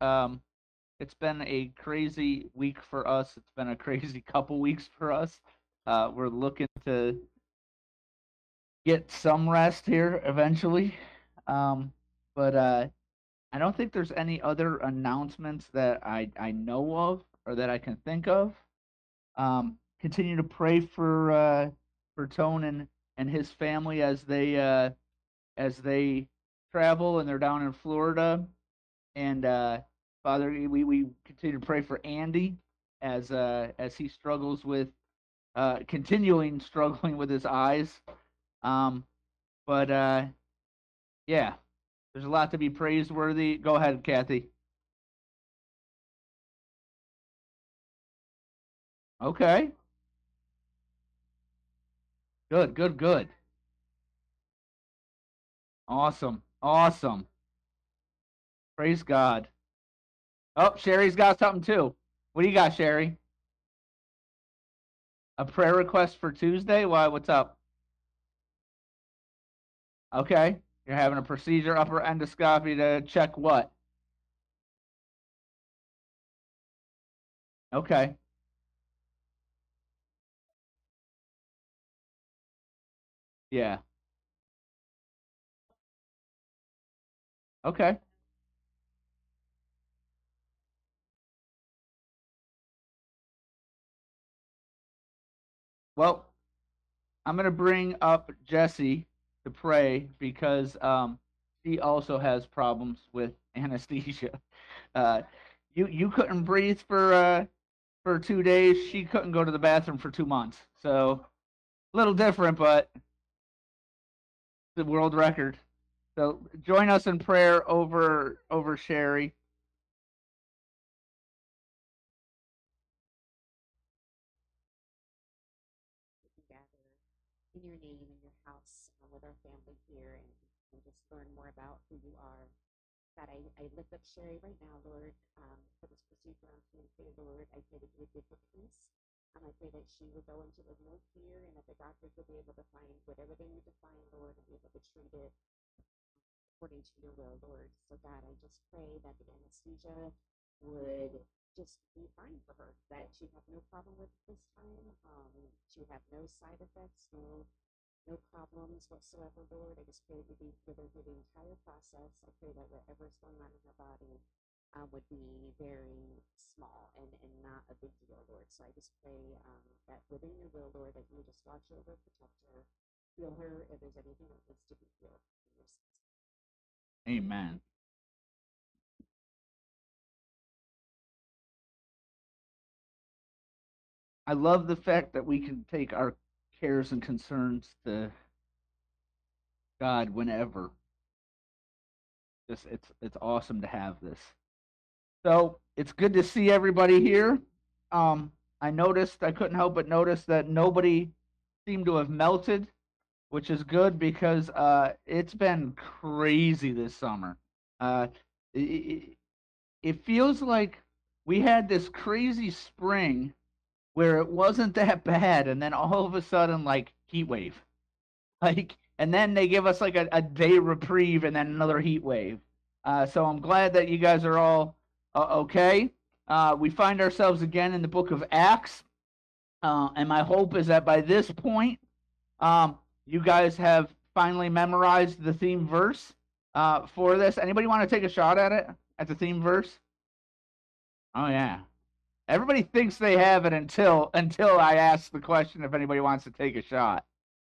It's been a crazy week for us. It's been a crazy couple weeks for us. We're looking to get some rest here eventually. Um, but I don't think there's any other announcements that I know of or that I can think of. Continue to pray for Tone and his family as they travel and they're down in Florida. And Father, we continue to pray for Andy as he struggles with continuing struggling with his eyes. Um, but yeah, there's a lot to be praiseworthy. Go ahead, Kathy. Okay, good, good, good. Awesome, awesome. Praise God. Oh, Sherry's got something too. What do you got, Sherry? A prayer request for Tuesday? Why? What's up? Okay, you're having a procedure, upper endoscopy to check what? Okay, yeah. Okay. Well, I'm gonna bring up Jesse to pray because she also has problems with anesthesia. Uh, you couldn't breathe for 2 days. She couldn't go to the bathroom for 2 months. So a little different, but the world record. So join us in prayer over Sherry. Gather in your name in your house with our family here and just learn more about who you are. God, I lift up Sherry right now, Lord, for this procedure on Tuesday, Lord. I pray that you would give her peace. I pray that she would go into it with no fear and that the doctors will be able to find whatever they need to find, Lord, and be able to treat it according to your will, Lord. So, God, I just pray that the anesthesia would just be fine for her, that she'd have no problem with this time. She would have no side effects, no problems whatsoever, Lord. I just pray that you be with her through the entire process. I pray that whatever's going on in her body would be very small and not a big deal, Lord. So I just pray that within your will, Lord, that you would just watch over, protect her, heal her if there's anything that needs to be healed. Amen. I love the fact that we can take our cares and concerns to God whenever. Just it's awesome to have this. So it's good to see everybody here. I noticed I couldn't help but notice that nobody seemed to have melted, which is good because it's been crazy this summer. Uh, it, it feels like we had this crazy spring where it wasn't that bad, and then all of a sudden, like heat wave, like, and then they give us like a day reprieve, and then another heat wave. So I'm glad that you guys are all okay. We find ourselves again in the book of Acts, and my hope is that by this point, you guys have finally memorized the theme verse for this. Anybody want to take a shot at it at the theme verse? Oh yeah. Everybody thinks they have it until I ask the question if anybody wants to take a shot.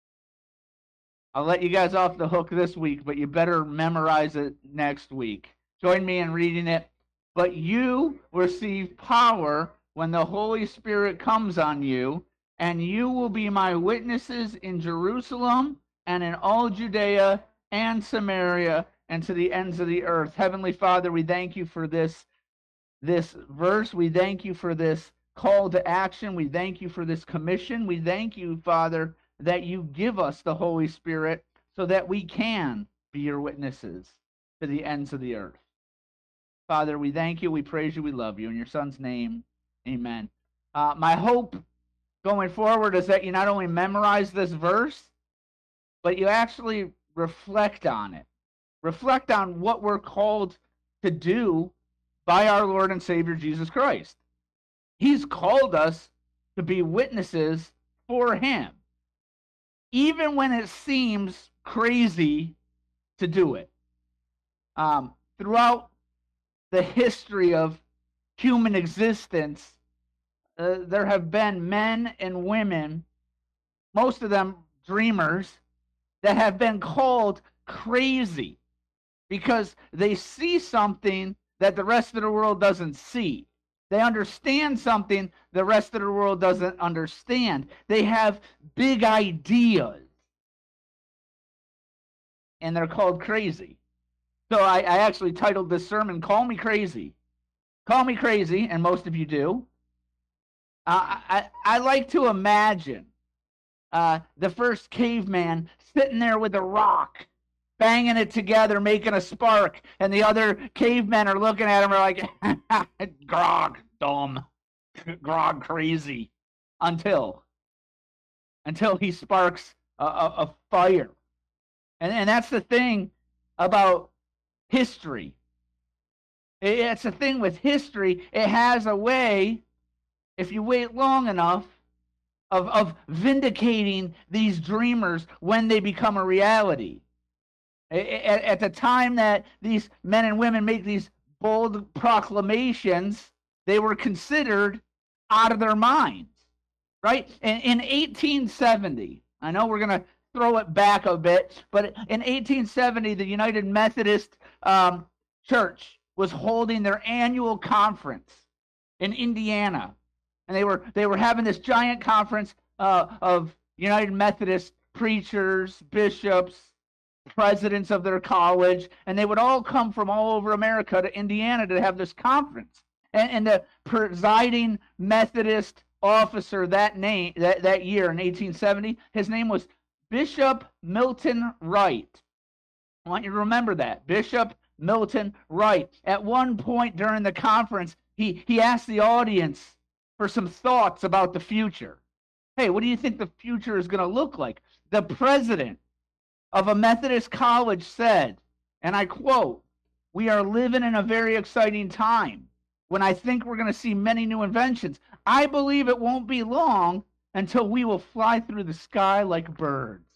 I'll let you guys off the hook this week, but you better memorize it next week. Join me in reading it. But you receive power when the Holy Spirit comes on you, and you will be my witnesses in Jerusalem and in all Judea and Samaria and to the ends of the earth. Heavenly Father, we thank you for this verse. We thank you for this call to action. We thank you for this commission. We thank you, Father, that you give us the Holy Spirit so that we can be your witnesses to the ends of the earth. Father, we thank you, we praise you, we love you. In your Son's name, amen. My hope going forward is that you not only memorize this verse, but you actually reflect on it. Reflect on what we're called to do by our Lord and Savior Jesus Christ. He's called us to be witnesses for him, even when it seems crazy to do it. Throughout the history of human existence, there have been men and women, most of them dreamers, that have been called crazy because they see something that the rest of the world doesn't see. They understand something the rest of the world doesn't understand. They have big ideas, and they're called crazy. So I actually titled this sermon, Call Me Crazy. Call me crazy, and most of you do. I like to imagine the first caveman sitting there with a rock, banging it together, making a spark, and the other cavemen are looking at him and are like, grog, dumb, grog, crazy, until he sparks a fire. And that's the thing about history. It's the thing with history. It has a way, if you wait long enough, of vindicating these dreamers when they become a reality. At the time that these men and women make these bold proclamations, they were considered out of their minds, right? In 1870, I know we're going to throw it back a bit, but in 1870, the United Methodist Church was holding their annual conference in Indiana. And they were having this giant conference of United Methodist preachers, bishops, presidents of their college, and they would all come from all over America to Indiana to have this conference. And the presiding Methodist officer that year in 1870, his name was Bishop Milton Wright. I want you to remember that, Bishop Milton Wright. At one point during the conference, he asked the audience for some thoughts about the future. Hey, what do you think the future is going to look like? The president of a Methodist college said, and I quote, "We are living in a very exciting time when I think we're going to see many new inventions. I believe it won't be long until we will fly through the sky like birds."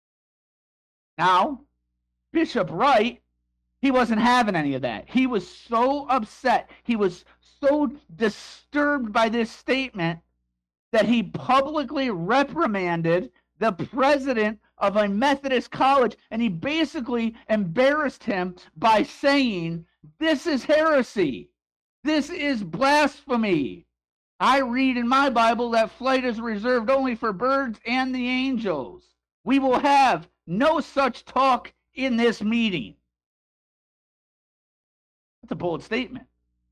Now, Bishop Wright, he wasn't having any of that. He was so upset. He was so disturbed by this statement that he publicly reprimanded the president of a Methodist college, and he basically embarrassed him by saying, "This is heresy. This is blasphemy. I read in my Bible that flight is reserved only for birds and the angels. We will have no such talk in this meeting." That's a bold statement.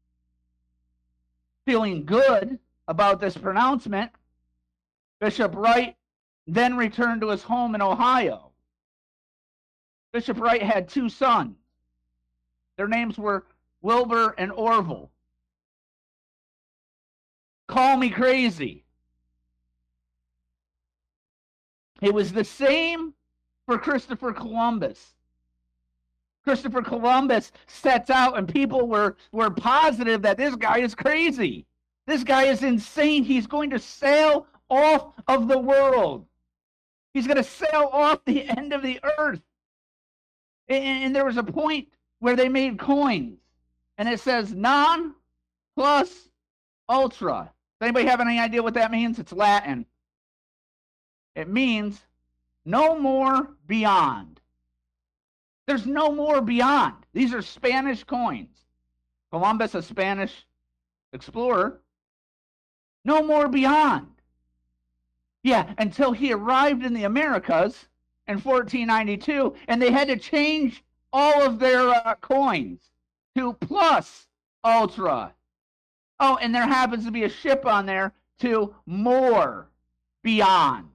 Feeling good about this pronouncement, Bishop Wright then returned to his home in Ohio. Bishop Wright had two sons. Their names were Wilbur and Orville. Call me crazy. It was the same for Christopher Columbus. Christopher Columbus sets out, and people were positive that this guy is crazy. This guy is insane. He's going to sail off of the world. He's going to sail off the end of the earth. And there was a point where they made coins, and it says non plus ultra. Does anybody have any idea what that means? It's Latin. It means no more beyond. There's no more beyond. These are Spanish coins. Columbus, a Spanish explorer. No more beyond. Yeah, until he arrived in the Americas in 1492, and they had to change all of their coins to plus ultra. Oh, and there happens to be a ship on there to more beyond.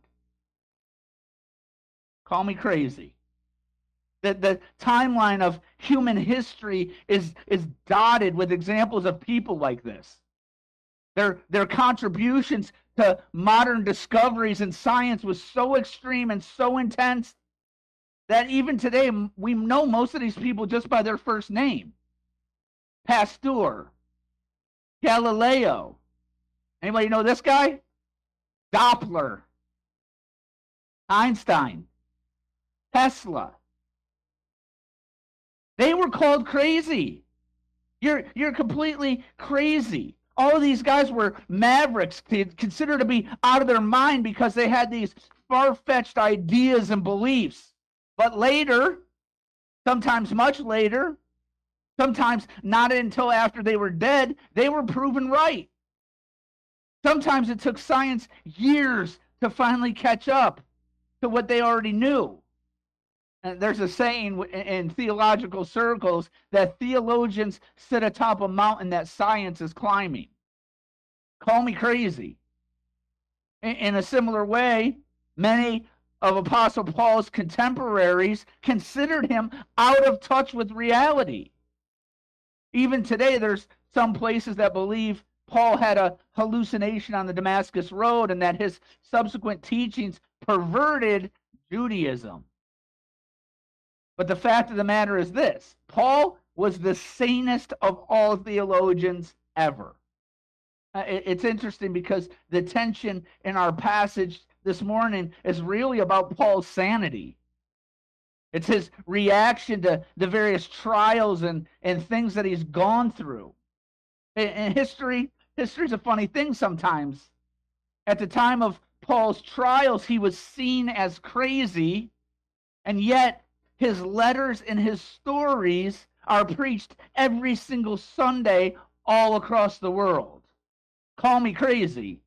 Call me crazy. The timeline of human history is dotted with examples of people like this. Their contributions to modern discoveries in science was so extreme and so intense that even today we know most of these people just by their first name. Pasteur, Galileo. Anybody know this guy? Doppler. Einstein. Tesla. They were called crazy. You're completely crazy. All of these guys were mavericks, considered to be out of their mind because they had these far-fetched ideas and beliefs. But later, sometimes much later, sometimes not until after they were dead, they were proven right. Sometimes it took science years to finally catch up to what they already knew. And there's a saying in theological circles that theologians sit atop a mountain that science is climbing. Call me crazy. In a similar way, many of Apostle Paul's contemporaries considered him out of touch with reality. Even today, there's some places that believe Paul had a hallucination on the Damascus Road and that his subsequent teachings perverted Judaism. But the fact of the matter is this: Paul was the sanest of all theologians ever. It's interesting because the tension in our passage this morning is really about Paul's sanity. It's his reaction to the various trials and things that he's gone through. In history's a funny thing sometimes. At the time of Paul's trials, he was seen as crazy, and yet his letters and his stories are preached every single Sunday all across the world. Call me crazy.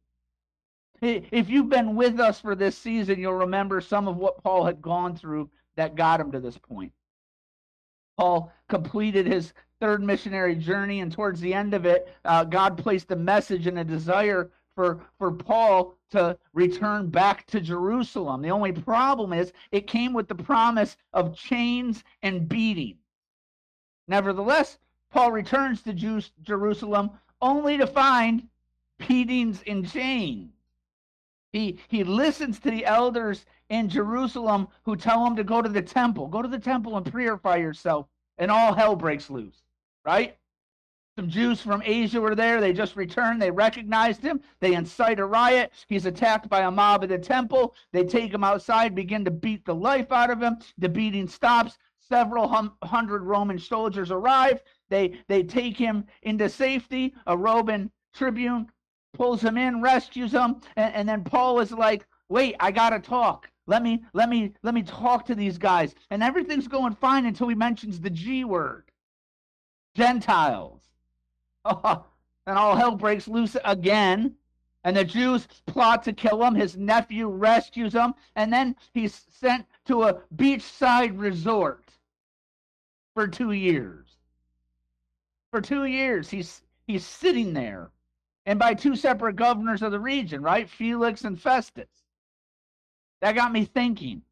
If you've been with us for this season, you'll remember some of what Paul had gone through that got him to this point. Paul completed his third missionary journey, and towards the end of it, God placed a message and a desire for Paul to return back to Jerusalem. The only problem is it came with the promise of chains and beating. Nevertheless, Paul returns to Jerusalem only to find beatings and chains. He listens to the elders in Jerusalem who tell him to go to the temple. Go to the temple and purify yourself, and all hell breaks loose, right? Some Jews from Asia were there. They just returned. They recognized him. They incite a riot. He's attacked by a mob at the temple. They take him outside, begin to beat the life out of him. The beating stops. Several hundred Roman soldiers arrive. They take him into safety. A Roman tribune pulls him in, rescues him, and then Paul is like, "Wait, I gotta talk. Let me talk to these guys." And everything's going fine until he mentions the G word, Gentiles. Oh, and all hell breaks loose again. And the Jews plot to kill him. His nephew rescues him. And then he's sent to a beachside resort for 2 years. For 2 years, he's sitting there. And by two separate governors of the region, right? Felix and Festus. That got me thinking.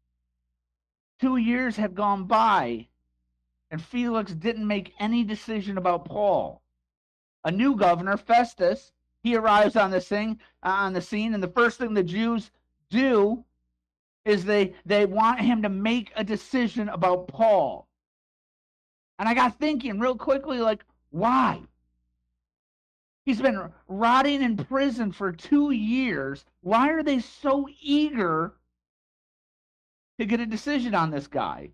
2 years had gone by, and Felix didn't make any decision about Paul. A new governor, Festus, he arrives on the scene, and the first thing the Jews do is they want him to make a decision about Paul. And I got thinking real quickly, like, why? He's been rotting in prison for 2 years. Why are they so eager to get a decision on this guy?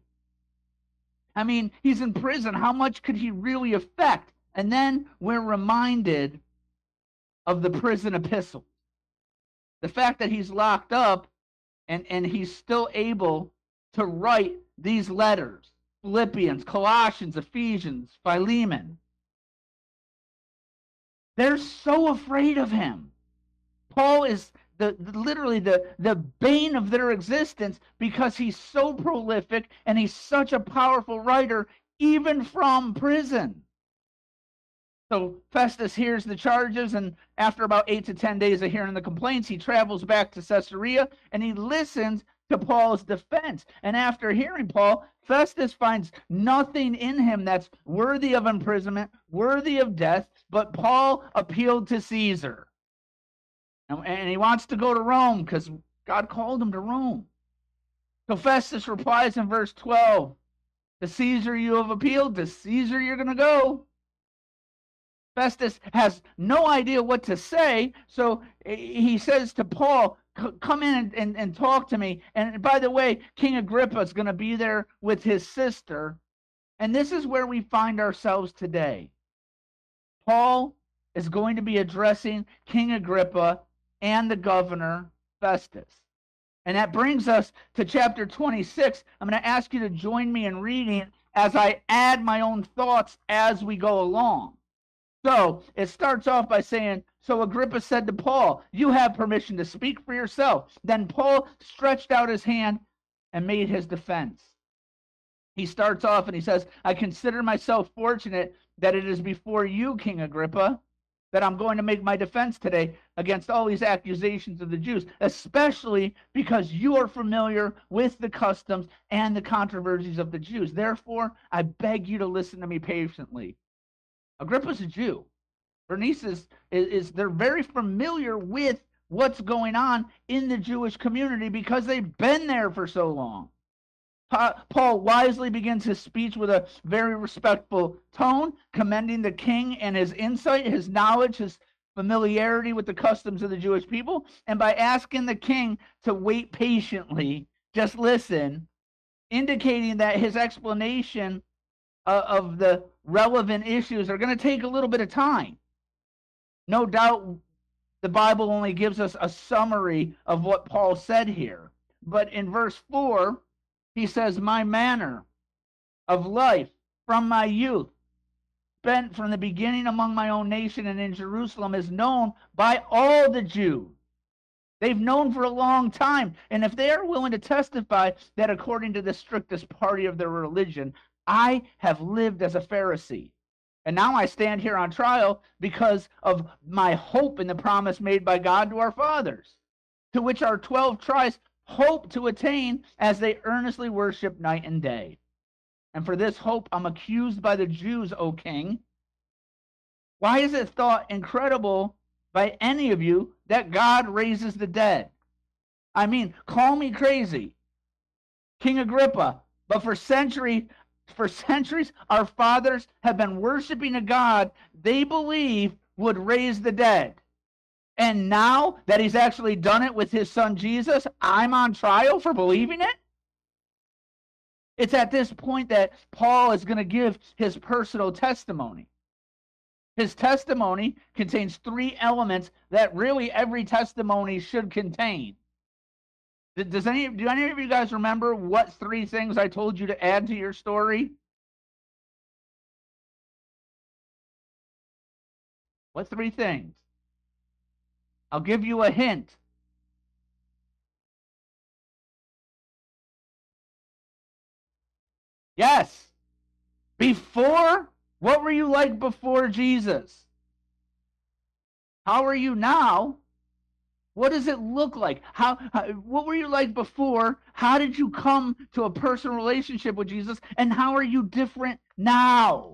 I mean, he's in prison. How much could he really affect? And then we're reminded of the prison epistle. The fact that he's locked up and he's still able to write these letters. Philippians, Colossians, Ephesians, Philemon. They're so afraid of him. Paul is literally the bane of their existence because he's so prolific and he's such a powerful writer, even from prison. So Festus hears the charges, and after about 8 to 10 days of hearing the complaints, he travels back to Caesarea, and he listens to Paul's defense. And after hearing Paul, Festus finds nothing in him that's worthy of imprisonment, worthy of death, but Paul appealed to Caesar. And he wants to go to Rome because God called him to Rome. So Festus replies in verse 12, "To Caesar you have appealed, to Caesar you're going to go." Festus has no idea what to say, so he says to Paul, come in and talk to me. And by the way, King Agrippa is going to be there with his sister. And this is where we find ourselves today. Paul is going to be addressing King Agrippa and the governor, Festus. And that brings us to chapter 26. I'm going to ask you to join me in reading as I add my own thoughts as we go along. So it starts off by saying, so Agrippa said to Paul, you have permission to speak for yourself. Then Paul stretched out his hand and made his defense. He starts off and he says, I consider myself fortunate that it is before you, King Agrippa, that I'm going to make my defense today against all these accusations of the Jews, especially because you are familiar with the customs and the controversies of the Jews. Therefore, I beg you to listen to me patiently. Agrippa's a Jew. Bernice is they're very familiar with what's going on in the Jewish community because they've been there for so long. Paul wisely begins his speech with a very respectful tone, commending the king and his insight, his knowledge, his familiarity with the customs of the Jewish people, and by asking the king to wait patiently, just listen, indicating that his explanation of the relevant issues are going to take a little bit of time. No doubt the Bible only gives us a summary of what Paul said here. But in verse 4, he says, my manner of life from my youth, spent from the beginning among my own nation and in Jerusalem, is known by all the Jews. They've known for a long time. And if they are willing to testify that according to the strictest party of their religion, I have lived as a Pharisee. And now I stand here on trial because of my hope in the promise made by God to our fathers, to which our 12 tribes hope to attain as they earnestly worship night and day. And for this hope I'm accused by the Jews, O king. Why is it thought incredible by any of you that God raises the dead? I mean, call me crazy, King Agrippa, but for centuries, our fathers have been worshiping a God they believe would raise the dead. And now that he's actually done it with his son Jesus, I'm on trial for believing it? It's at this point that Paul is going to give his personal testimony. His testimony contains 3 elements that really every testimony should contain. Do any of you guys remember what 3 things I told you to add to your story? What 3 things? I'll give you a hint. Yes. Before, what were you like before Jesus? How are you now? What does it look like? What were you like before? How did you come to a personal relationship with Jesus? And how are you different now?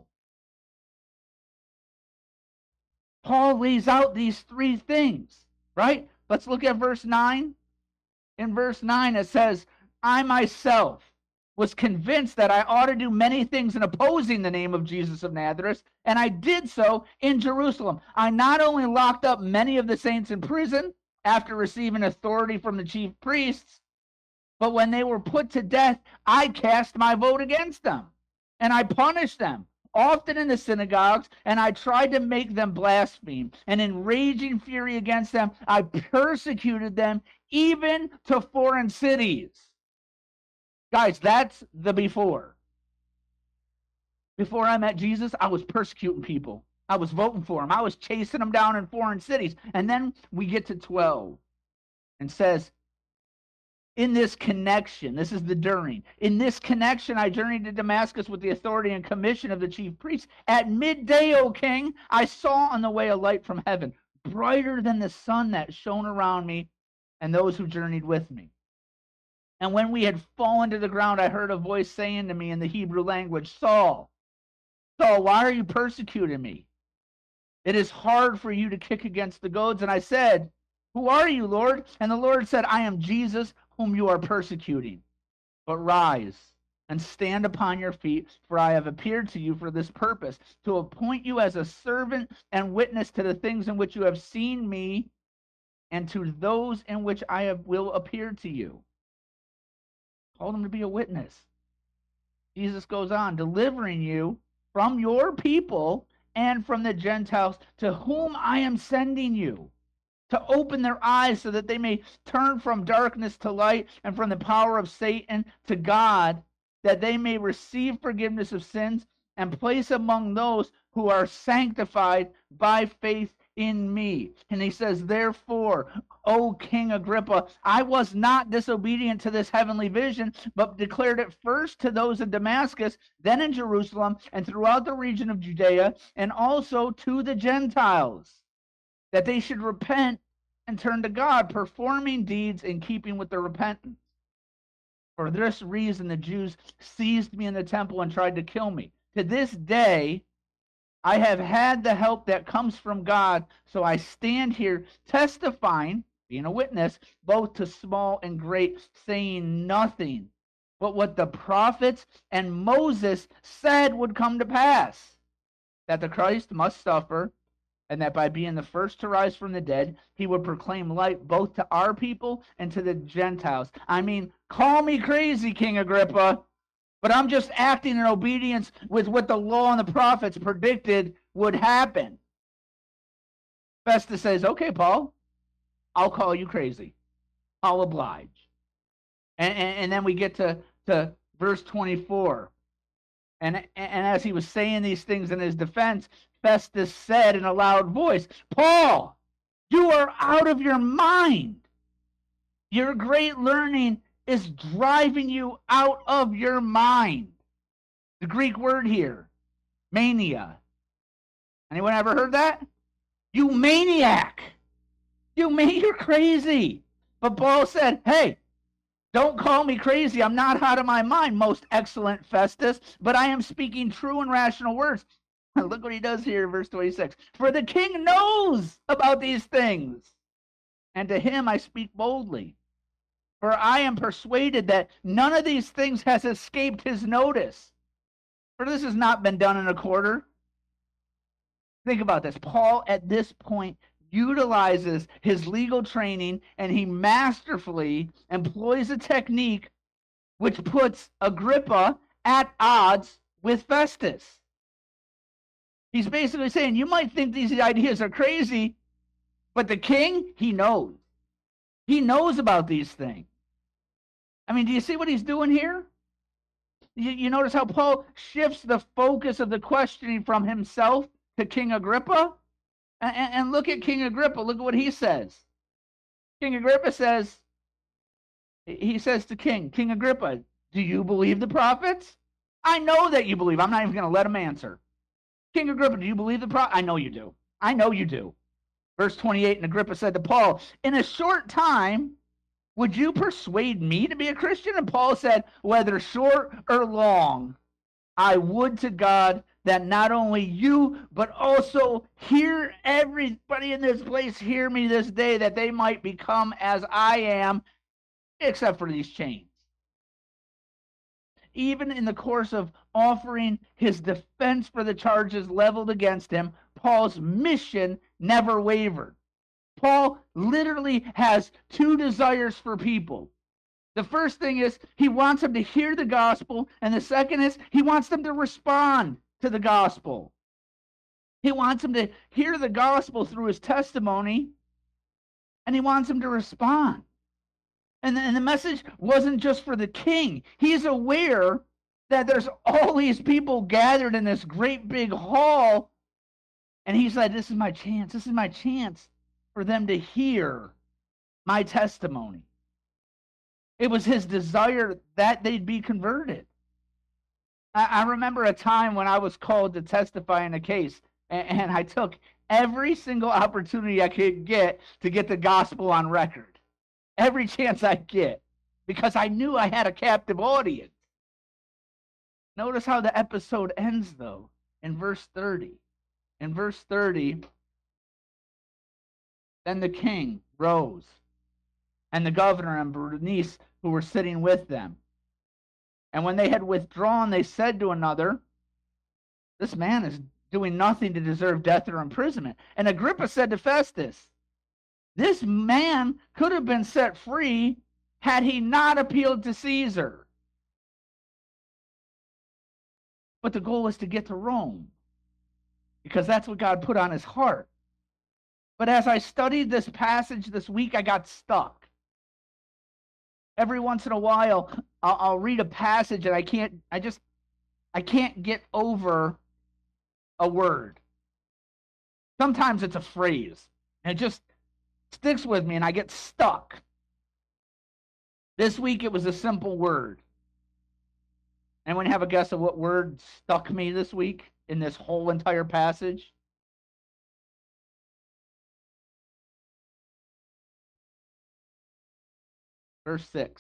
Paul lays out these 3 things, right? Let's look at verse 9. In verse 9, it says, I myself was convinced that I ought to do many things in opposing the name of Jesus of Nazareth, and I did so in Jerusalem. I not only locked up many of the saints in prison after receiving authority from the chief priests, but when they were put to death, I cast my vote against them, and I punished them, often in the synagogues, and I tried to make them blaspheme. And in raging fury against them, I persecuted them even to foreign cities. Guys, that's the before. Before I met Jesus, I was persecuting people. I was voting for them. I was chasing them down in foreign cities. And then we get to 12 and says, in this connection, this is the during. In this connection, I journeyed to Damascus with the authority and commission of the chief priests. At midday, O king, I saw on the way a light from heaven, brighter than the sun that shone around me and those who journeyed with me. And when we had fallen to the ground, I heard a voice saying to me in the Hebrew language, Saul, Saul, why are you persecuting me? It is hard for you to kick against the goads. And I said, who are you, Lord? And the Lord said, I am Jesus, whom you are persecuting. But rise and stand upon your feet, for I have appeared to you for this purpose, to appoint you as a servant and witness to the things in which you have seen me, and to those in which will appear to you. Told him to be a witness. Jesus goes on, delivering you from your people and from the Gentiles, to whom I am sending you, to open their eyes so that they may turn from darkness to light and from the power of Satan to God, that they may receive forgiveness of sins and place among those who are sanctified by faith in me. And he says, therefore, O King Agrippa, I was not disobedient to this heavenly vision, but declared it first to those in Damascus, then in Jerusalem, and throughout the region of Judea, and also to the Gentiles, that they should repent and turn to God, performing deeds in keeping with their repentance. For this reason, the Jews seized me in the temple and tried to kill me. To this day, I have had the help that comes from God, so I stand here testifying, being a witness, both to small and great, saying nothing but what the prophets and Moses said would come to pass, that the Christ must suffer, and that by being the first to rise from the dead, he would proclaim light both to our people and to the Gentiles. I mean, call me crazy, King Agrippa, but I'm just acting in obedience with what the law and the prophets predicted would happen. Festus says, okay, Paul, I'll call you crazy. I'll oblige. And then we get to verse 24. And as he was saying these things in his defense, Festus said in a loud voice, Paul, you are out of your mind. Your great learning is driving you out of your mind. The Greek word here, mania. Anyone ever heard that? You maniac. You're crazy. But Paul said, hey, don't call me crazy. I'm not out of my mind, most excellent Festus, but I am speaking true and rational words. Look what he does here, verse 26. For the king knows about these things, and to him I speak boldly. For I am persuaded that none of these things has escaped his notice. For this has not been done in a quarter. Think about this. Paul, at this point, utilizes his legal training, and he masterfully employs a technique which puts Agrippa at odds with Festus. He's basically saying, you might think these ideas are crazy, but the king, he knows. He knows about these things. I mean, do you see what he's doing here? You notice how Paul shifts the focus of the questioning from himself to King Agrippa? And look at King Agrippa. Look at what he says. King Agrippa says, he says to King Agrippa, do you believe the prophets? I know that you believe. I'm not even going to let him answer. King Agrippa, do you believe the prophets? I know you do. I know you do. Verse 28, and Agrippa said to Paul, in a short time, would you persuade me to be a Christian? And Paul said, whether short or long, I would to God that not only you, but also hear everybody in this place hear me this day, that they might become as I am, except for these chains. Even in the course of offering his defense for the charges leveled against him, Paul's mission never wavered. Paul literally has two desires for people. The first thing is he wants them to hear the gospel, and the second is he wants them to respond to the gospel. He wants them to hear the gospel through his testimony, and he wants them to respond. And the message wasn't just for the king. He's aware that there's all these people gathered in this great big hall, and he's like, this is my chance. This is my chance for them to hear my testimony. It was his desire that they'd be converted. I remember a time when I was called to testify in a case, and I took every single opportunity I could get to get the gospel on record. Every chance I get, because I knew I had a captive audience. Notice how the episode ends, though, in verse 30. In verse 30, then the king rose, and the governor and Bernice, who were sitting with them. And when they had withdrawn, they said to another, this man is doing nothing to deserve death or imprisonment. And Agrippa said to Festus, this man could have been set free had he not appealed to Caesar. But the goal was to get to Rome, because that's what God put on his heart. But as I studied this passage this week, I got stuck. Every once in a while, I'll read a passage and I can't get over a word. Sometimes it's a phrase, and it just sticks with me, and I get stuck. This week, it was a simple word. Anyone have a guess of what word stuck me this week in this whole entire passage? Verse 6.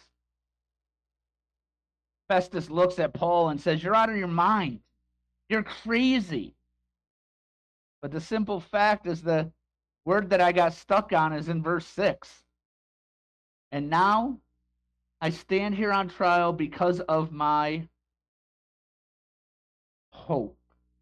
Festus looks at Paul and says, you're out of your mind. You're crazy. But the simple fact is the word that I got stuck on is in verse 6. And now I stand here on trial because of my hope.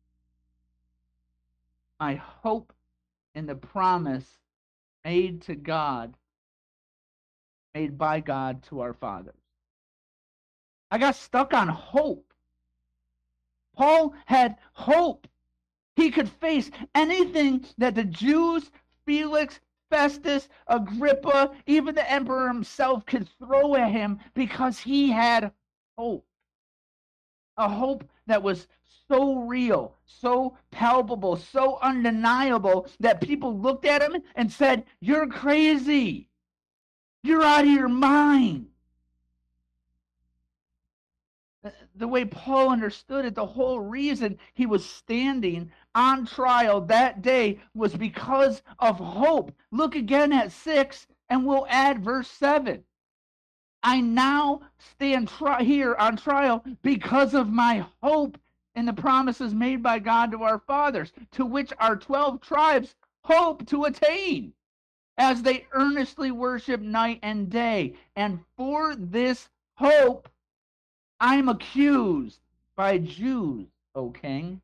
My hope in the promise made to God, made by God to our fathers. I got stuck on hope. Paul had hope. He could face anything that the Jews, Felix, Festus, Agrippa, even the emperor himself could throw at him, because he had hope. A hope that was so real, so palpable, so undeniable that people looked at him and said, you're crazy. You're out of your mind. The way Paul understood it, the whole reason he was standing on trial that day was because of hope. Look again at 6, and we'll add verse 7. I now stand here on trial because of my hope in the promises made by God to our fathers, to which our 12 tribes hope to attain, as they earnestly worship night and day. And for this hope I am accused by Jews, O king.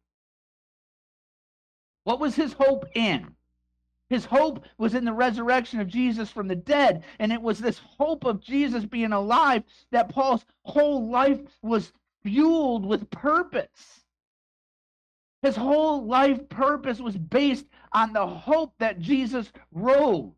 What was his hope in? His hope was in the resurrection of Jesus from the dead. And it was this hope of Jesus being alive that Paul's whole life was fueled with purpose. His whole life purpose was based on the hope that Jesus rose.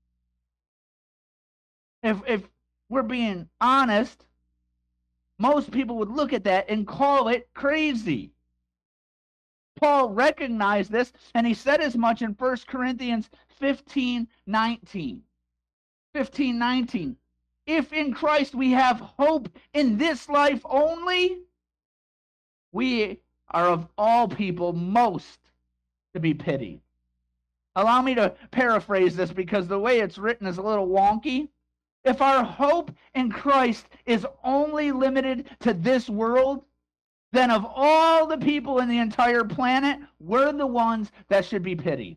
If we're being honest, most people would look at that and call it crazy. Paul recognized this, and he said as much in 1 Corinthians 15:19. 15:19. If in Christ we have hope in this life only, we are of all people most to be pitied. Allow me to paraphrase this, because the way it's written is a little wonky. If our hope in Christ is only limited to this world, then of all the people in the entire planet, we're the ones that should be pitied.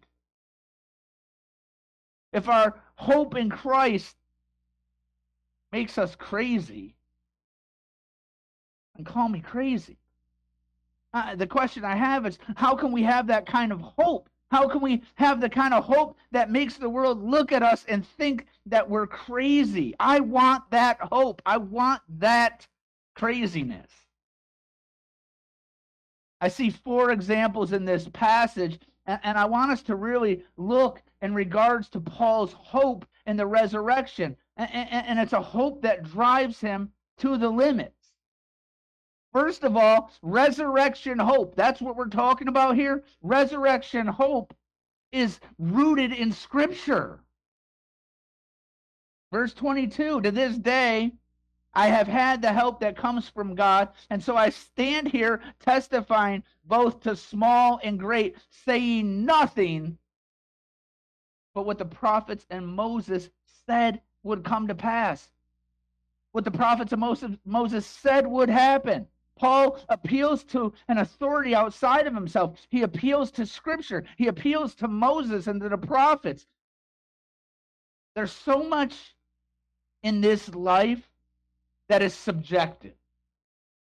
If our hope in Christ makes us crazy, then call me crazy. The question I have is, how can we have that kind of hope? How can we have the kind of hope that makes the world look at us and think that we're crazy? I want that hope. I want that craziness. I see 4 examples in this passage, and I want us to really look in regards to Paul's hope in the resurrection. And it's a hope that drives him to the limits. First of all, resurrection hope. That's what we're talking about here. Resurrection hope is rooted in Scripture. Verse 22, to this day, I have had the help that comes from God, and so I stand here testifying both to small and great, saying nothing but what the prophets and Moses said would come to pass. What the prophets and Moses said would happen. Paul appeals to an authority outside of himself. He appeals to Scripture. He appeals to Moses and to the prophets. There's so much in this life that is subjective.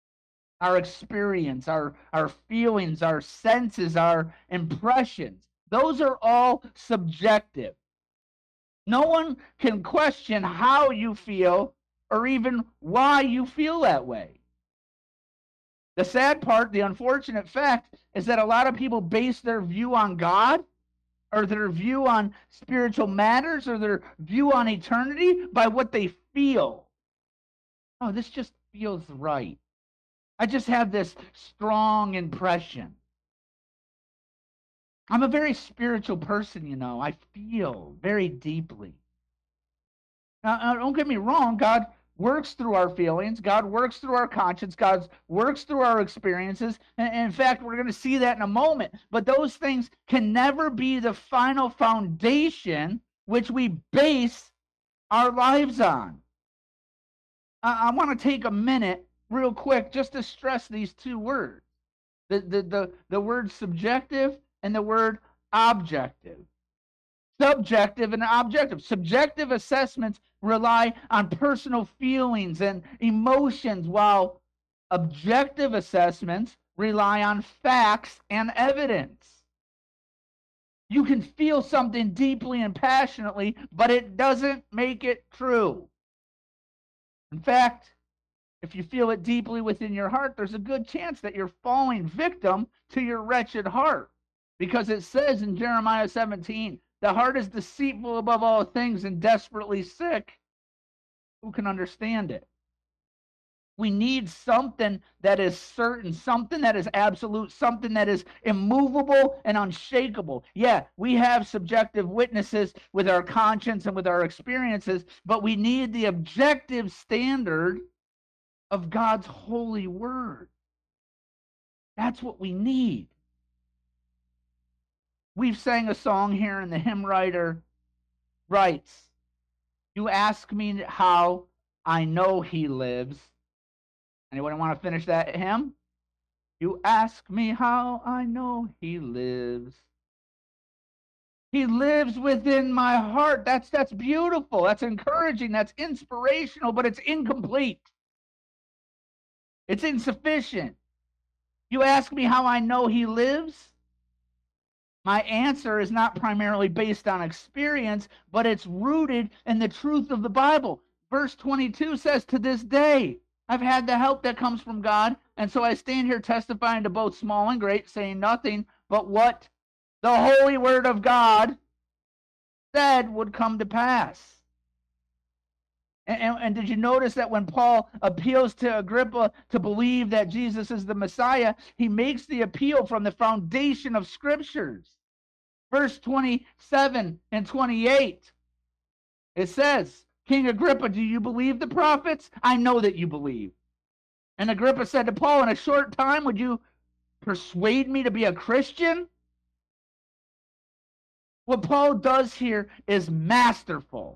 our experience, our feelings, our senses, our impressions. Those are all subjective. No one can question how you feel or even why you feel that way. The sad part, the unfortunate fact, is that a lot of people base their view on God or their view on spiritual matters or their view on eternity by what they feel. Oh, this just feels right. I just have this strong impression. I'm a very spiritual person, you know. I feel very deeply. Now, don't get me wrong. God works through our feelings. God works through our conscience. God works through our experiences. And in fact, we're going to see that in a moment. But those things can never be the final foundation which we base our lives on. I want to take a minute real quick just to stress these two words. The word subjective and the word objective. Subjective and objective. Subjective assessments rely on personal feelings and emotions, while objective assessments rely on facts and evidence. You can feel something deeply and passionately, but it doesn't make it true. In fact, if you feel it deeply within your heart, there's a good chance that you're falling victim to your wretched heart. Because it says in Jeremiah 17, the heart is deceitful above all things and desperately sick. Who can understand it? We need something that is certain, something that is absolute, something that is immovable and unshakable. Yeah, we have subjective witnesses with our conscience and with our experiences, but we need the objective standard of God's holy word. That's what we need. We've sang a song here, and the hymn writer writes, "You ask me how I know he lives." Anyone want to finish that hymn? You ask me how I know he lives. He lives within my heart. That's beautiful. That's encouraging. That's inspirational, but it's incomplete. It's insufficient. You ask me how I know he lives? My answer is not primarily based on experience, but it's rooted in the truth of the Bible. Verse 22 says, to this day, I've had the help that comes from God, and so I stand here testifying to both small and great, saying nothing but what the holy word of God said would come to pass. And did you notice that when Paul appeals to Agrippa to believe that Jesus is the Messiah, he makes the appeal from the foundation of Scriptures. Verse 27 and 28, it says, King Agrippa, do you believe the prophets? I know that you believe. And Agrippa said to Paul, in a short time, would you persuade me to be a Christian? What Paul does here is masterful.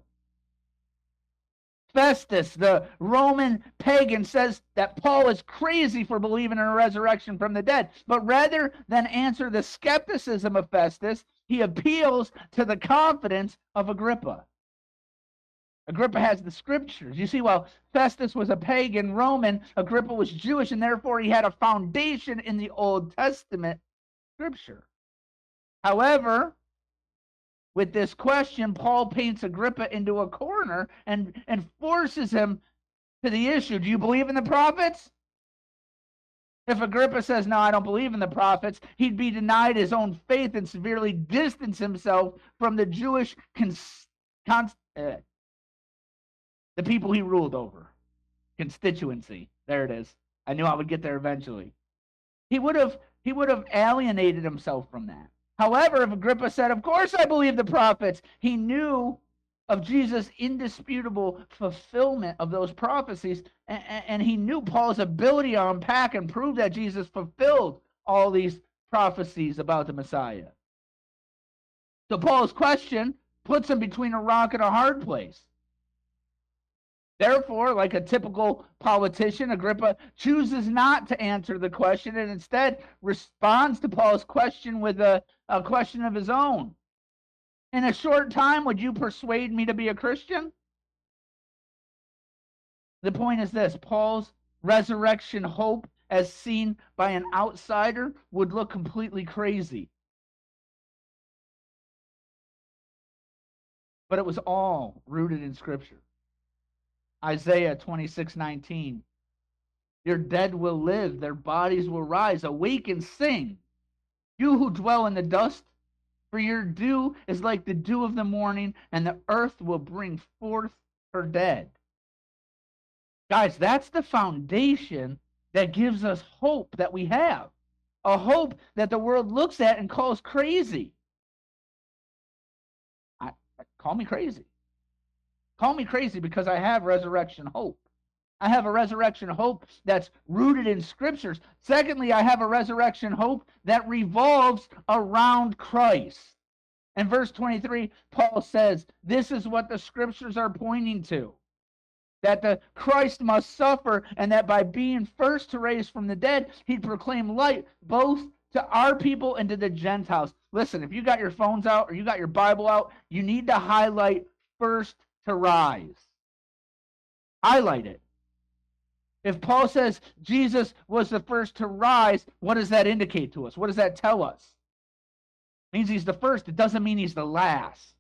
Festus, the Roman pagan, says that Paul is crazy for believing in a resurrection from the dead. But rather than answer the skepticism of Festus, he appeals to the confidence of Agrippa. Agrippa has the Scriptures. You see, while Festus was a pagan Roman, Agrippa was Jewish, and therefore he had a foundation in the Old Testament Scripture. However, with this question, Paul paints Agrippa into a corner and forces him to the issue. Do you believe in the prophets? If Agrippa says, no, I don't believe in the prophets, he'd be denied his own faith and severely distance himself from the Jewish the people he ruled over. Constituency. There it is. I knew I would get there eventually. He would have alienated himself from that. However, if Agrippa said, of course I believe the prophets, he knew of Jesus' indisputable fulfillment of those prophecies, and he knew Paul's ability to unpack and prove that Jesus fulfilled all these prophecies about the Messiah. So Paul's question puts him between a rock and a hard place. Therefore, like a typical politician, Agrippa chooses not to answer the question and instead responds to Paul's question with a question of his own. In a short time, would you persuade me to be a Christian? The point is this: Paul's resurrection hope as seen by an outsider, would look completely crazy. But it was all rooted in Scripture. Isaiah 26:19. Your dead will live, their bodies will rise. Awake and sing, you who dwell in the dust, for your dew is like the dew of the morning, and the earth will bring forth her dead. Guys, that's the foundation that gives us hope that we have. A hope that the world looks at and calls crazy. Call me crazy. Call me crazy because I have resurrection hope. I have a resurrection hope that's rooted in Scriptures. Secondly, I have a resurrection hope that revolves around Christ. In verse 23, Paul says, this is what the Scriptures are pointing to. That the Christ must suffer, and that by being first to raise from the dead, he'd proclaim light both to our people and to the Gentiles. Listen, if you got your phones out or you got your Bible out, you need to highlight first to rise. Highlight it. If Paul says Jesus was the first to rise, what does that indicate to us? What does that tell us? It means he's the first. It doesn't mean he's the last.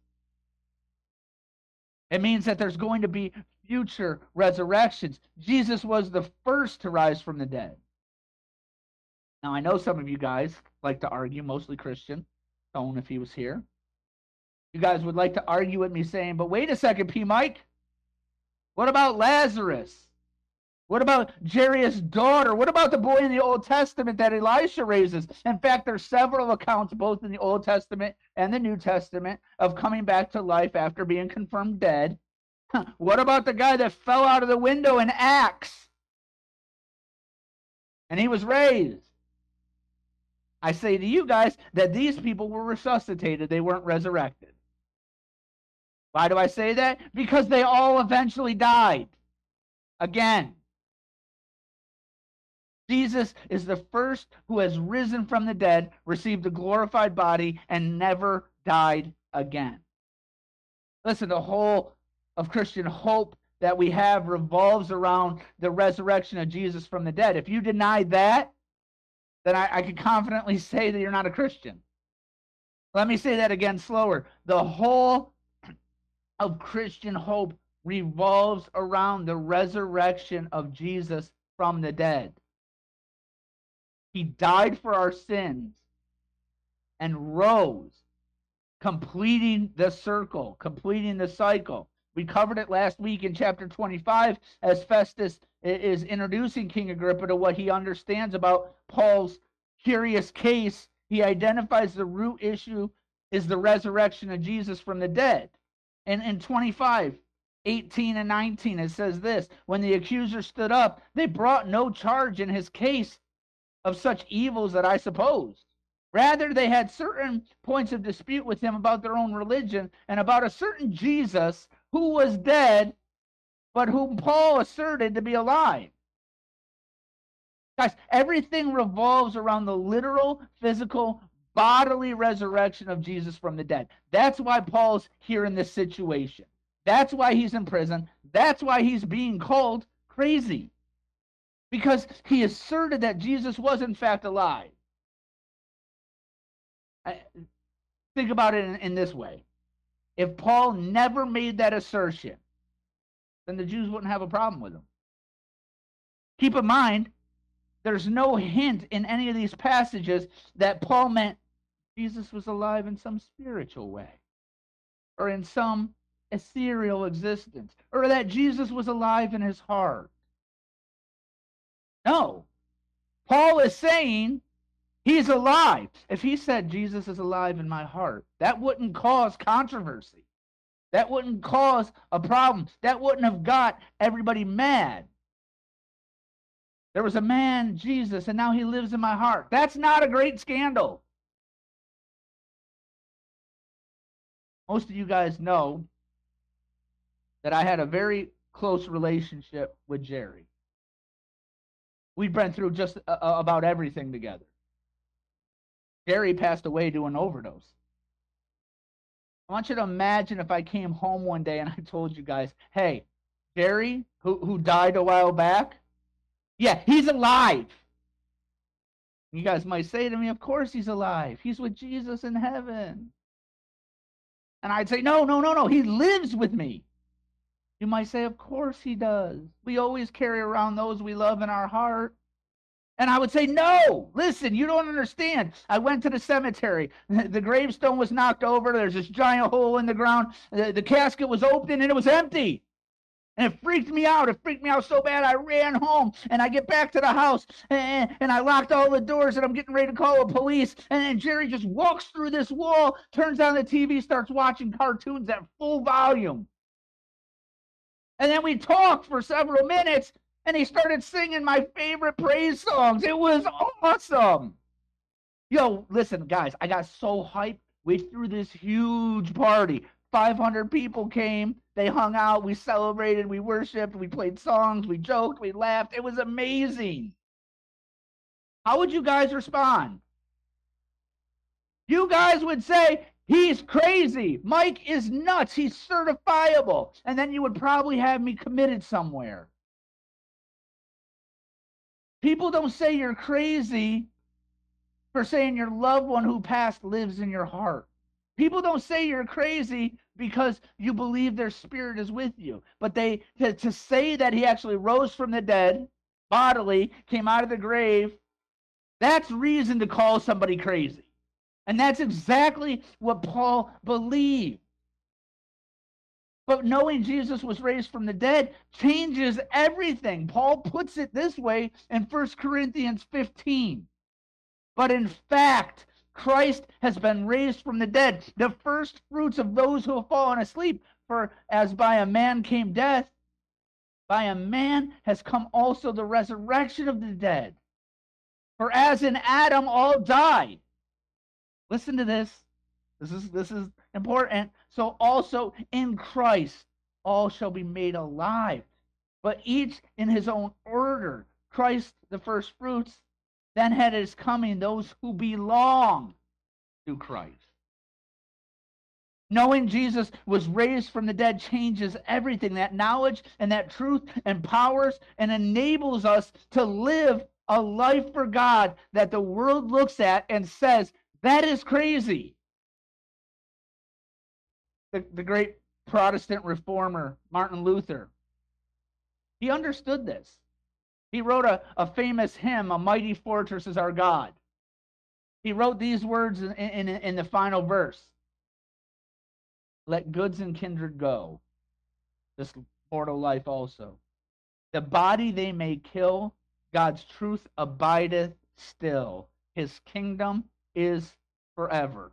It means that there's going to be future resurrections. Jesus was the first to rise from the dead. Now, I know some of you guys like to argue, mostly Christian. Tone, if he was here. You guys would like to argue with me saying, but wait a second, P. Mike. What about Lazarus? What about Jairus' daughter? What about the boy in the Old Testament that Elisha raises? In fact, there's several accounts, both in the Old Testament and the New Testament, of coming back to life after being confirmed dead. What about the guy that fell out of the window in Acts? And he was raised. I say to you guys that these people were resuscitated. They weren't resurrected. Why do I say that? Because they all eventually died. Again. Jesus is the first who has risen from the dead, received a glorified body, and never died again. Listen, the whole of Christian hope that we have revolves around the resurrection of Jesus from the dead. If you deny that, then I can confidently say that you're not a Christian. Let me say that again slower. The whole of Christian hope revolves around the resurrection of Jesus from the dead. He died for our sins and rose, completing the circle, completing the cycle. We covered it last week in chapter 25 as Festus is introducing King Agrippa to what he understands about Paul's curious case. He identifies the root issue is the resurrection of Jesus from the dead. And in 25, 18 and 19, it says this, when the accuser stood up, they brought no charge in his case of such evils that I supposed. Rather, they had certain points of dispute with him about their own religion and about a certain Jesus who was dead, but whom Paul asserted to be alive. Guys, everything revolves around the literal, physical, bodily resurrection of Jesus from the dead. That's why Paul's here in this situation. That's why he's in prison. That's why he's being called crazy. Because he asserted that Jesus was in fact alive. Think about it in this way. If Paul never made that assertion, then the Jews wouldn't have a problem with him. Keep in mind, there's no hint in any of these passages that Paul meant Jesus was alive in some spiritual way, or in some ethereal existence, or that Jesus was alive in his heart. No. Paul is saying he's alive. If he said Jesus is alive in my heart, that wouldn't cause controversy. That wouldn't cause a problem. That wouldn't have got everybody mad. There was a man, Jesus, and now he lives in my heart. That's not a great scandal. Most of you guys know that I had a very close relationship with Jerry. We've been through just about everything together. Jerry passed away due to an overdose. I want you to imagine if I came home one day and I told you guys, hey, Jerry, who died a while back, yeah, he's alive. You guys might say to me, of course he's alive. He's with Jesus in heaven. And I'd say, no, no, no, no. He lives with me. You might say, of course he does. We always carry around those we love in our heart. And I would say, no, listen, you don't understand. I went to the cemetery. The gravestone was knocked over. There's this giant hole in the ground. The casket was open and it was empty. And it freaked me out. It freaked me out so bad I ran home. And I get back to the house and I locked all the doors and I'm getting ready to call the police. And then Jerry just walks through this wall, turns on the TV, starts watching cartoons at full volume. And then we talked for several minutes and he started singing my favorite praise songs. It was awesome. Yo, listen, guys, I got so hyped. We threw this huge party. 500 people came. They hung out. We celebrated. We worshiped. We played songs. We joked. We laughed. It was amazing. How would you guys respond? You guys would say, he's crazy. Mike is nuts. He's certifiable. And then you would probably have me committed somewhere. People don't say you're crazy for saying your loved one who passed lives in your heart. People don't say you're crazy because you believe their spirit is with you. But to say that he actually rose from the dead, bodily, came out of the grave, that's reason to call somebody crazy. And that's exactly what Paul believed. But knowing Jesus was raised from the dead changes everything. Paul puts it this way in 1 Corinthians 15. But in fact, Christ has been raised from the dead, the first fruits of those who have fallen asleep. For as by a man came death, by a man has come also the resurrection of the dead. For as in Adam all died. Listen to this. This is important. So also in Christ all shall be made alive, but each in his own order. Christ the first fruits, then at his coming those who belong to Christ. Knowing Jesus was raised from the dead changes everything. That knowledge and that truth empowers and enables us to live a life for God that the world looks at and says, that is crazy. The great Protestant reformer, Martin Luther, he understood this. He wrote a famous hymn, "A Mighty Fortress is Our God." He wrote these words in the final verse. Let goods and kindred go, this mortal life also. The body they may kill, God's truth abideth still. His kingdom is forever.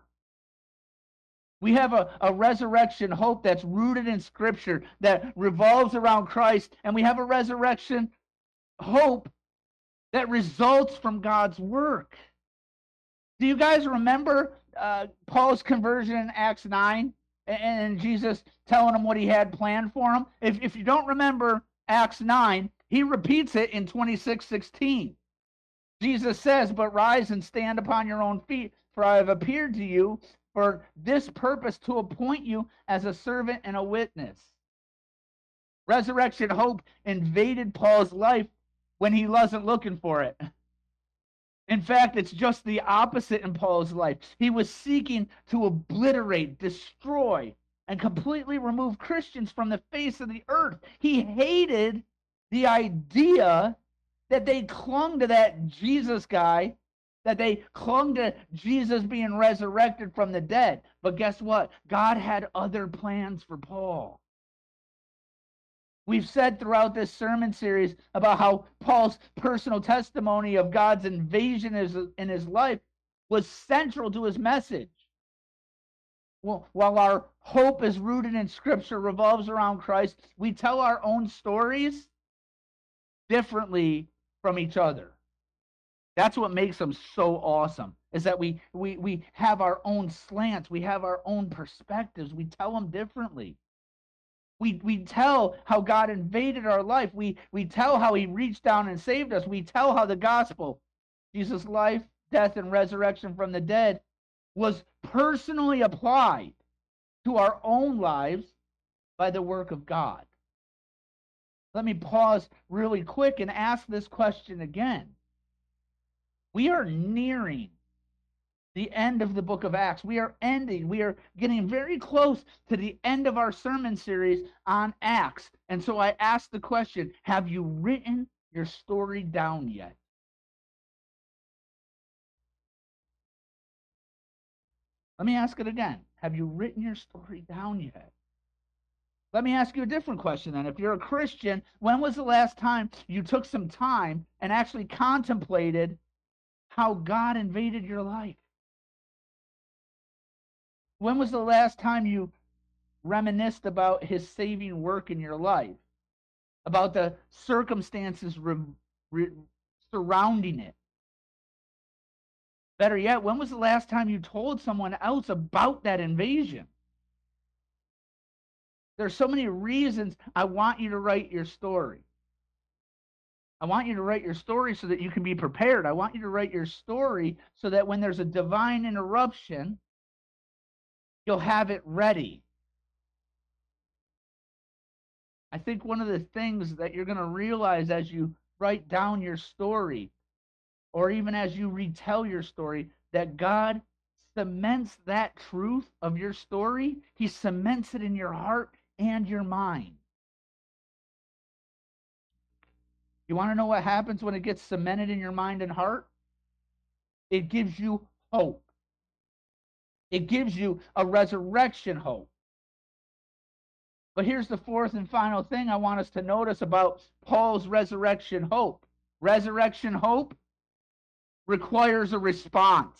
We have a resurrection hope that's rooted in Scripture, that revolves around Christ, and we have a resurrection hope that results from God's work. Do you guys remember Paul's conversion in Acts 9 and Jesus telling him what he had planned for him? If you don't remember Acts 9, he repeats it in 26:16. Jesus says, but rise and stand upon your own feet, for I have appeared to you for this purpose, to appoint you as a servant and a witness. Resurrection hope invaded Paul's life when he wasn't looking for it. In fact, it's just the opposite in Paul's life. He was seeking to obliterate, destroy, and completely remove Christians from the face of the earth. He hated the idea that they clung to that Jesus guy, that they clung to Jesus being resurrected from the dead. But guess what? God had other plans for Paul. We've said throughout this sermon series about how Paul's personal testimony of God's invasion in his life was central to his message. Well, while our hope is rooted in Scripture, revolves around Christ, we tell our own stories differently from each other. That's what makes them so awesome, is that we have our own slants. We have our own perspectives. We tell them differently. We tell how God invaded our life. We tell how he reached down and saved us. We tell how the gospel, Jesus' life, death, and resurrection from the dead, was personally applied to our own lives by the work of God. Let me pause really quick and ask this question again. We are nearing the end of the book of Acts. We are getting very close to the end of our sermon series on Acts. And so I asked the question, have you written your story down yet? Let me ask it again. Have you written your story down yet? Let me ask you a different question then. If you're a Christian, when was the last time you took some time and actually contemplated how God invaded your life? When was the last time you reminisced about his saving work in your life? About the circumstances surrounding it? Better yet, when was the last time you told someone else about that invasion? There's so many reasons I want you to write your story. I want you to write your story so that you can be prepared. I want you to write your story so that when there's a divine interruption, you'll have it ready. I think one of the things that you're going to realize as you write down your story, or even as you retell your story, that God cements that truth of your story. He cements it in your heart and your mind. You want to know what happens when it gets cemented in your mind and heart? It gives you hope. It gives you a resurrection hope. But here's the fourth and final thing I want us to notice about Paul's resurrection hope. Resurrection hope requires a response.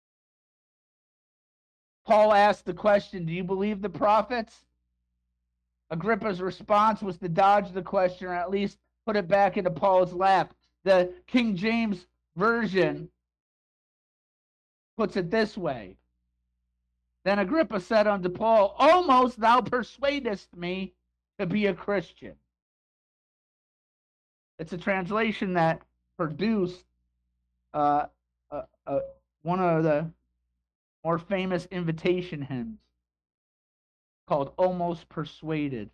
Paul asked the question, do you believe the prophets? Agrippa's response was to dodge the question, or at least put it back into Paul's lap. The King James Version puts it this way. Then Agrippa said unto Paul, almost thou persuadest me to be a Christian. It's a translation that produced one of the more famous invitation hymns called Almost Persuaded.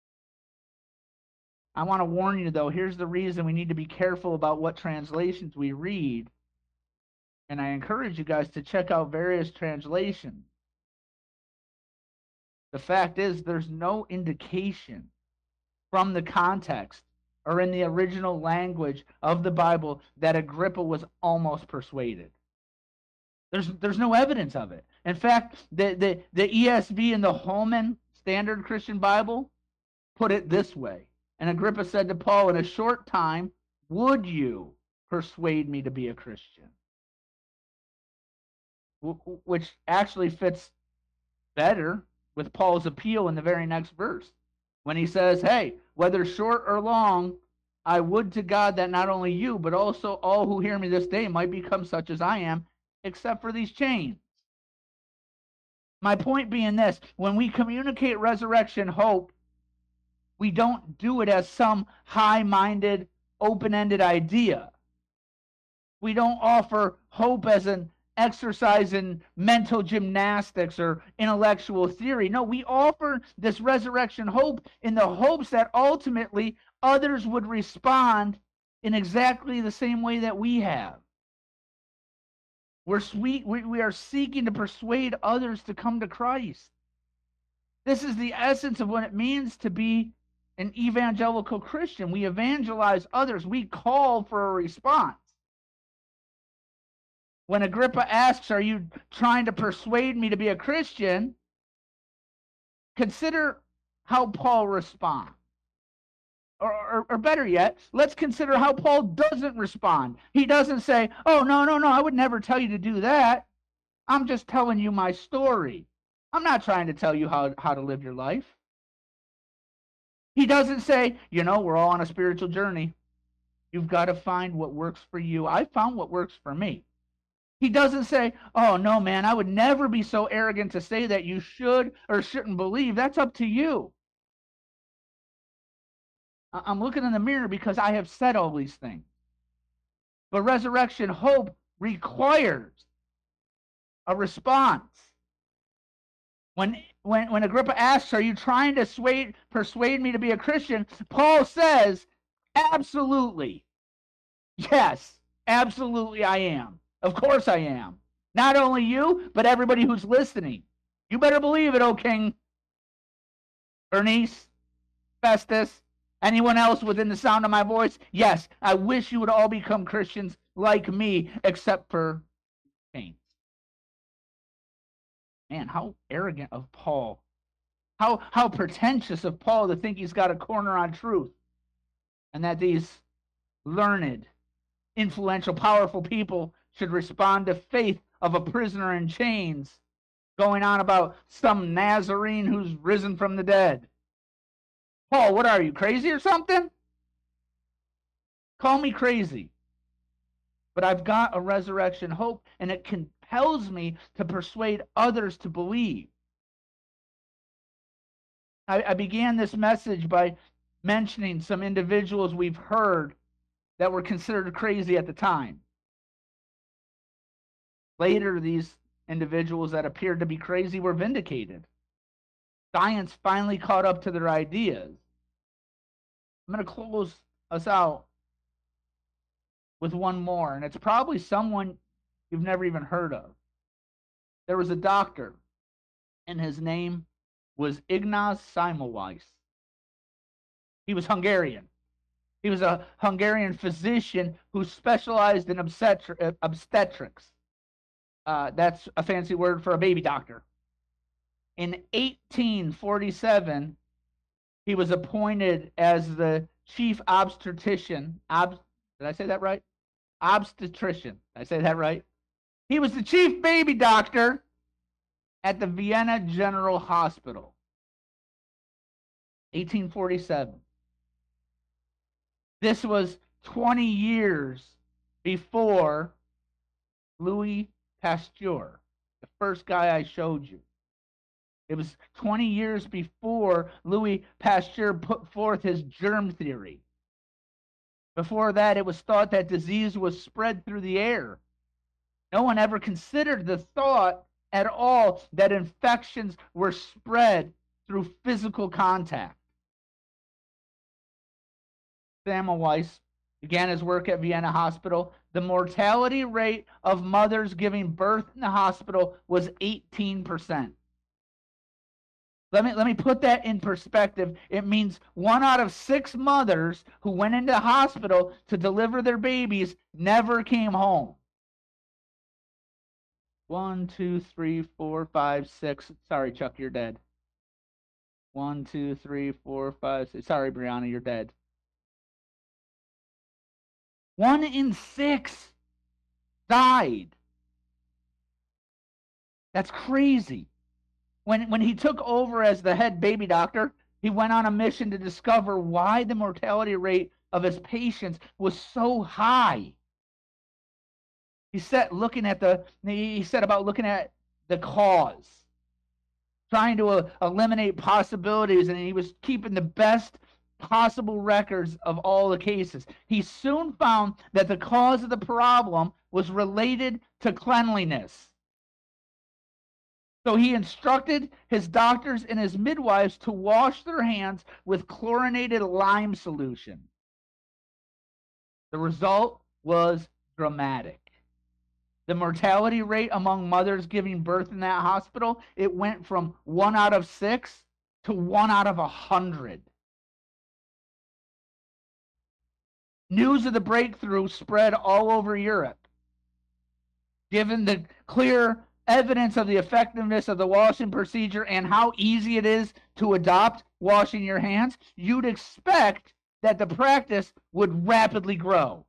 I want to warn you, though, here's the reason we need to be careful about what translations we read. And I encourage you guys to check out various translations. The fact is, there's no indication from the context or in the original language of the Bible that Agrippa was almost persuaded. There's no evidence of it. In fact, the ESV and the Holman Standard Christian Bible put it this way. And Agrippa said to Paul, in a short time, would you persuade me to be a Christian? Which actually fits better with Paul's appeal in the very next verse, when he says, hey, whether short or long, I would to God that not only you, but also all who hear me this day might become such as I am, except for these chains. My point being this, when we communicate resurrection hope, we don't do it as some high-minded, open-ended idea. We don't offer hope as an exercise in mental gymnastics or intellectual theory. No, we offer this resurrection hope in the hopes that ultimately others would respond in exactly the same way that we have. We are seeking to persuade others to come to Christ. This is the essence of what it means to be an evangelical Christian. We evangelize others. We call for a response. When Agrippa asks, are you trying to persuade me to be a Christian? Consider how Paul responds. Or better yet, let's consider how Paul doesn't respond. He doesn't say, oh, no, I would never tell you to do that. I'm just telling you my story. I'm not trying to tell you how to live your life. He doesn't say, we're all on a spiritual journey. You've got to find what works for you. I found what works for me. He doesn't say, oh, no, man, I would never be so arrogant to say that you should or shouldn't believe. That's up to you. I'm looking in the mirror because I have said all these things. But resurrection hope requires a response. When Agrippa asks, are you trying to persuade me to be a Christian? Paul says, absolutely. Yes, Absolutely, I am. Of course, I am. Not only you, but everybody who's listening. You better believe it, O King. Bernice, Festus, anyone else within the sound of my voice? Yes, I wish you would all become Christians like me, except for Cain. Man, how arrogant of Paul. How pretentious of Paul to think he's got a corner on truth. And that these learned, influential, powerful people should respond to faith of a prisoner in chains, going on about some Nazarene who's risen from the dead. Paul, what are you, crazy or something? Call me crazy. But I've got a resurrection hope, and it compels me to persuade others to believe. I began this message by mentioning some individuals we've heard that were considered crazy at the time. Later, these individuals that appeared to be crazy were vindicated. Science finally caught up to their ideas. I'm going to close us out with one more, and it's probably someone you've never even heard of. There was a doctor, and his name was Ignaz Semmelweis. He was Hungarian. He was a Hungarian physician who specialized in obstetrics. That's a fancy word for a baby doctor. In 1847, he was appointed as the chief obstetrician. Did I say that right? Obstetrician. Did I say that right? He was the chief baby doctor at the Vienna General Hospital. 1847. This was 20 years before Louis Pasteur, the first guy I showed you. It was 20 years before Louis Pasteur put forth his germ theory. Before that, it was thought that disease was spread through the air. No one ever considered the thought at all that infections were spread through physical contact. Semmelweis began his work at Vienna Hospital. The mortality rate of mothers giving birth in the hospital was 18%. Let me put that in perspective. It means 1 out of 6 mothers who went into the hospital to deliver their babies never came home. 1, 2, 3, 4, 5, 6. Sorry, Chuck, you're dead. 1, 2, 3, 4, 5, 6. Sorry, Brianna, you're dead. 1 in 6 died. That's crazy. When he took over as the head baby doctor, he went on a mission to discover why the mortality rate of his patients was so high. He set about looking at the cause, trying to eliminate possibilities, and he was keeping the best possible records of all the cases. He soon found that the cause of the problem was related to cleanliness. So he instructed his doctors and his midwives to wash their hands with chlorinated lime solution. The result was dramatic. The mortality rate among mothers giving birth in that hospital, it went from 1 out of 6 to 1 out of 100. News of the breakthrough spread all over Europe. Given the clear evidence of the effectiveness of the washing procedure and how easy it is to adopt washing your hands, you'd expect that the practice would rapidly grow.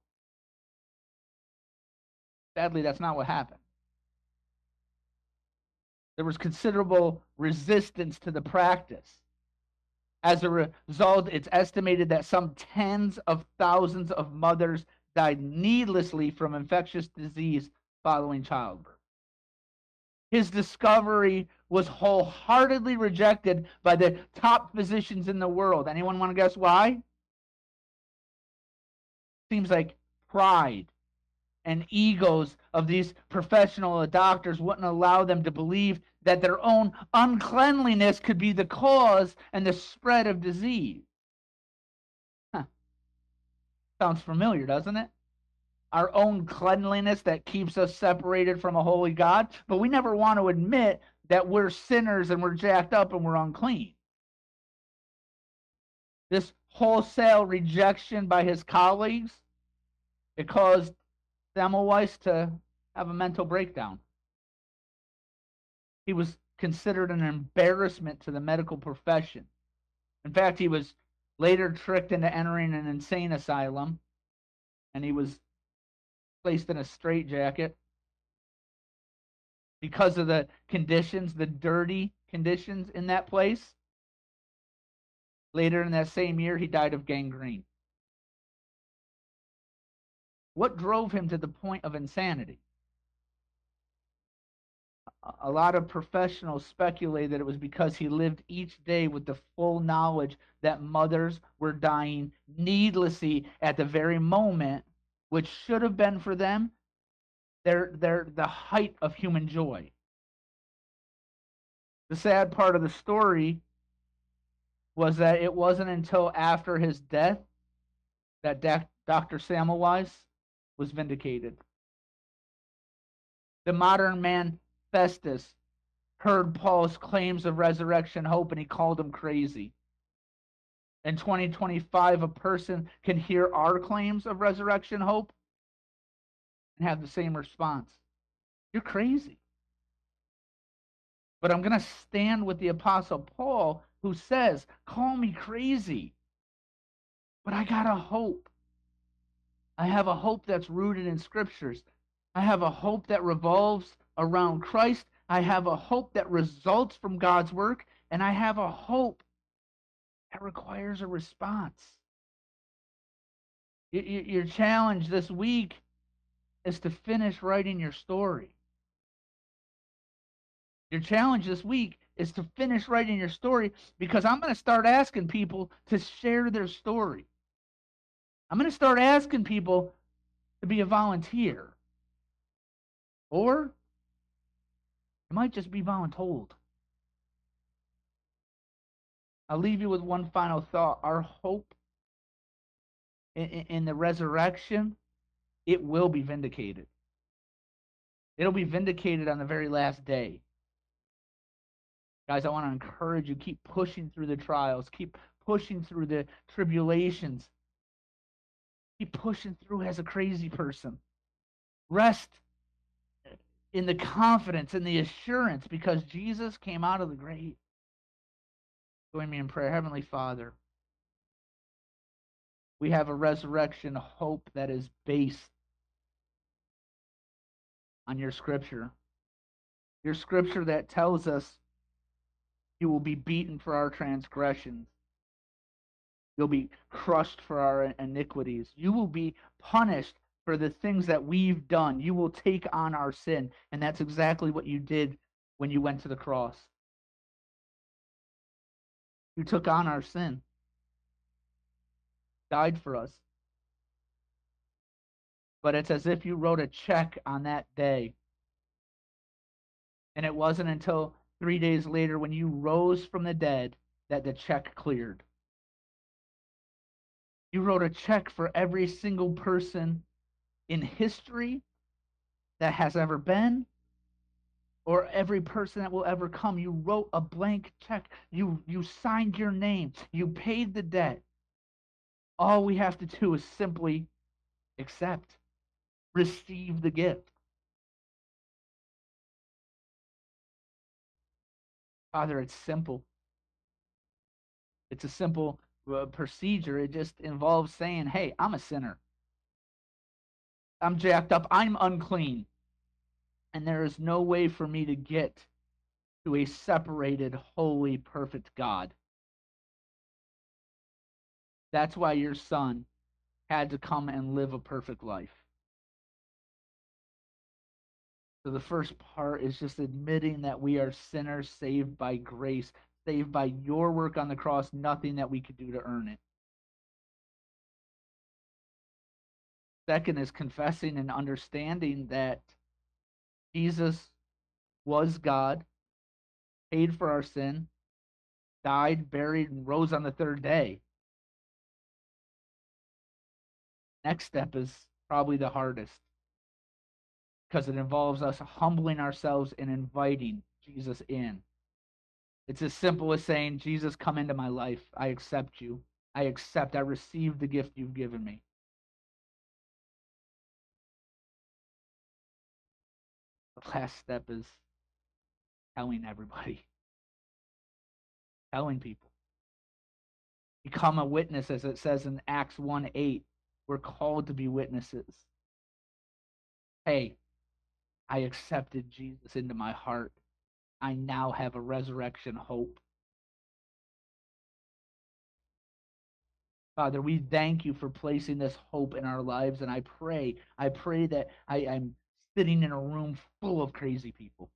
Sadly, that's not what happened. There was considerable resistance to the practice. As a result, it's estimated that some tens of thousands of mothers died needlessly from infectious disease following childbirth. His discovery was wholeheartedly rejected by the top physicians in the world. Anyone want to guess why? Seems like pride and egos of these professional doctors wouldn't allow them to believe that their own uncleanliness could be the cause and the spread of disease. Sounds familiar, doesn't it? our own cleanliness that keeps us separated from a holy God, but we never want to admit that we're sinners and we're jacked up and we're unclean. This wholesale rejection by his colleagues, it caused Semmelweis to have a mental breakdown. He was considered an embarrassment to the medical profession. In fact, he was later tricked into entering an insane asylum, and he was placed in a straitjacket because of the conditions, the dirty conditions in that place. Later in that same year, he died of gangrene. What drove him to the point of insanity? A lot of professionals speculate that it was because he lived each day with the full knowledge that mothers were dying needlessly at the very moment, which should have been for them the height of human joy. The sad part of the story was that it wasn't until after his death that Dr. Semmelweis was vindicated. The modern man Festus heard Paul's claims of resurrection hope and he called him crazy. In 2025, a person can hear our claims of resurrection hope and have the same response. You're crazy. But I'm going to stand with the Apostle Paul, who says, call me crazy, but I got a hope. I have a hope that's rooted in scriptures. I have a hope that revolves around Christ. I have a hope that results from God's work. And I have a hope that requires a response. Your challenge this week is to finish writing your story. Your challenge this week is to finish writing your story, because I'm going to start asking people to share their story. I'm going to start asking people to be a volunteer. Or it might just be voluntold. I'll leave you with one final thought. Our hope in the resurrection, it will be vindicated. It'll be vindicated on the very last day. Guys, I want to encourage you, keep pushing through the trials, keep pushing through the tribulations, keep pushing through as a crazy person. Rest in the confidence and the assurance, because Jesus came out of the grave. Join me in prayer. Heavenly Father, we have a resurrection hope that is based on your scripture. Your scripture that tells us you will be beaten for our transgressions. You'll be crushed for our iniquities. You will be punished for the things that we've done. You will take on our sin. And that's exactly what you did when you went to the cross. You took on our sin, died for us. But it's as if you wrote a check on that day. And it wasn't until 3 days later, when you rose from the dead, that the check cleared. You wrote a check for every single person in history that has ever been, or every person that will ever come. You wrote a blank check. You signed your name. You paid the debt. All we have to do is simply accept, receive the gift. Father, it's simple. It's a simple procedure. It just involves saying, hey, I'm a sinner. I'm jacked up. I'm unclean. And there is no way for me to get to a separated, holy, perfect God. That's why your son had to come and live a perfect life. So the first part is just admitting that we are sinners saved by grace, saved by your work on the cross, nothing that we could do to earn it. Second is confessing and understanding that Jesus was God, paid for our sin, died, buried, and rose on the third day. Next step is probably the hardest, because it involves us humbling ourselves and inviting Jesus in. It's as simple as saying, Jesus, come into my life. I accept you. I receive the gift you've given me. The last step is telling everybody, telling people. Become a witness, as it says in Acts 1:8. We're called to be witnesses. Hey, I accepted Jesus into my heart. I now have a resurrection hope. Father, we thank you for placing this hope in our lives, and I pray that I'm sitting in a room full of crazy people.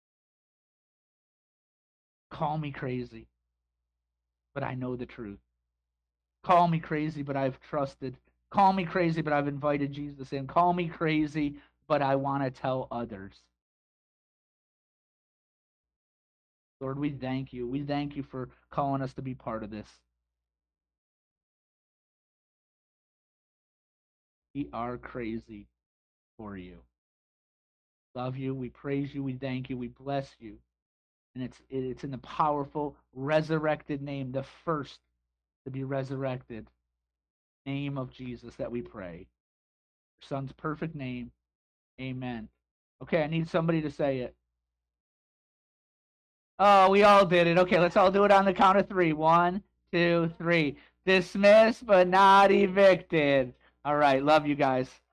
Call me crazy, but I know the truth. Call me crazy, but I've trusted. Call me crazy, but I've invited Jesus in. Call me crazy, but I want to tell others. Lord, we thank you. We thank you for calling us to be part of this. We are crazy for you. Love you. We praise you. We thank you. We bless you. And it's in the powerful resurrected name, the first to be resurrected name of Jesus, that we pray. Your son's perfect name. Amen. Okay, I need somebody to say it. Oh, we all did it. Okay, let's all do it on the count of three. 1, 2, 3. Dismissed but not evicted. All right, love you guys.